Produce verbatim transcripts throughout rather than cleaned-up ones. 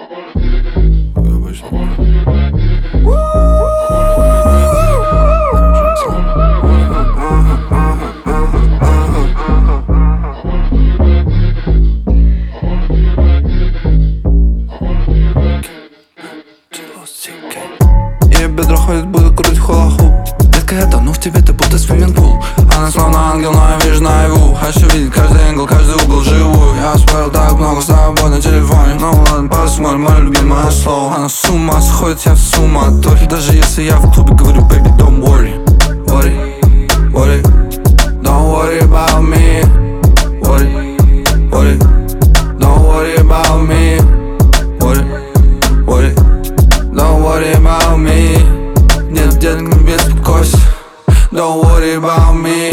Ее бедра ходят, буду крутить хулаху. Детка, я тону в тебе, ты будто свимминг-пул. Она словно ангел, но я вижу наяву. Хочу видеть каждый англ, каждый угол живую. Я спорил так много с тобой на телефоне. Ну ладно, посмотрим, мое любимое слово. Она с ума сходит, я в суматохе. Даже если я в клубе говорю, baby, don't worry. Worry, worry, don't worry about me. Worry, worry, don't worry about me. Worry, worry, don't worry about me. Нет, детка, не беспокойся. Don't worry about me.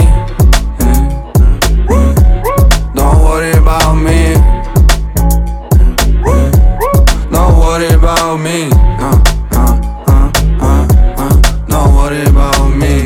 Don't worry about me. Don't worry about me. uh, uh, uh, uh, uh. Don't worry about me.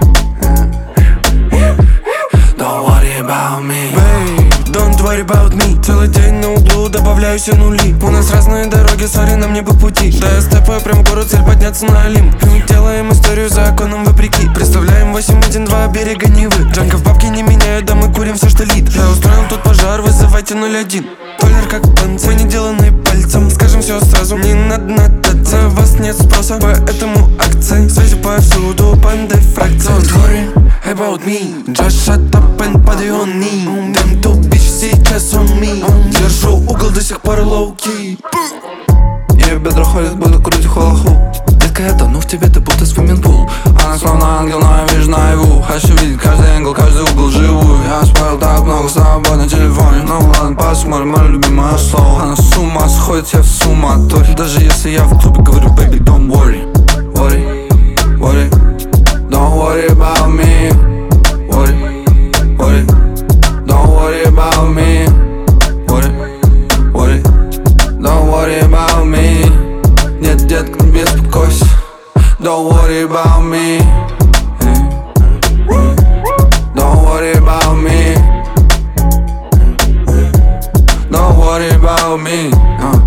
Don't worry about me. Babe, don't worry about me. Целый день на углу, добавляю все нули. У нас разные дороги, сори, нам не по пути. Да я степаю прям в город, цель подняться на Олимп. Мы делаем историю законом вопреки. Представляем восемь один два берега Невы. Джанка в бабке не меняют, да мы курим все, что лит. Я устроил тут пожар, вызывайте ноль один. Толер как панцирь, мы не деланы пальцем. Скажем все сразу, не надо надаться. Вас нет спроса, поэтому акции. Связи повсюду, панды фракции. Don't worry about me. Just shut up and body on me. Them two bitch сейчас on me. Держу угол до сих пор low-key. Ее бедра ходят, буду крутить хулаху. Детка, я тону в тебе, ты будто свимминг-пул. Она словно ангел, но я вижу наяву. Хочу видеть каждый англ, каждый угол живую. Я спорил так много с тобой на телефоне. Ну ладно, посмотрим, мое любимое слово. Она с ума сходит, я в суматохе. Даже если я в клубе говорю, baby, don't worry. Worry, worry, don't worry about me. Worry, worry, don't worry about me. Worry, worry, don't worry about me. Нет, детка, не беспокойся. Don't worry about me. Don't worry about me. Don't worry about me. uh.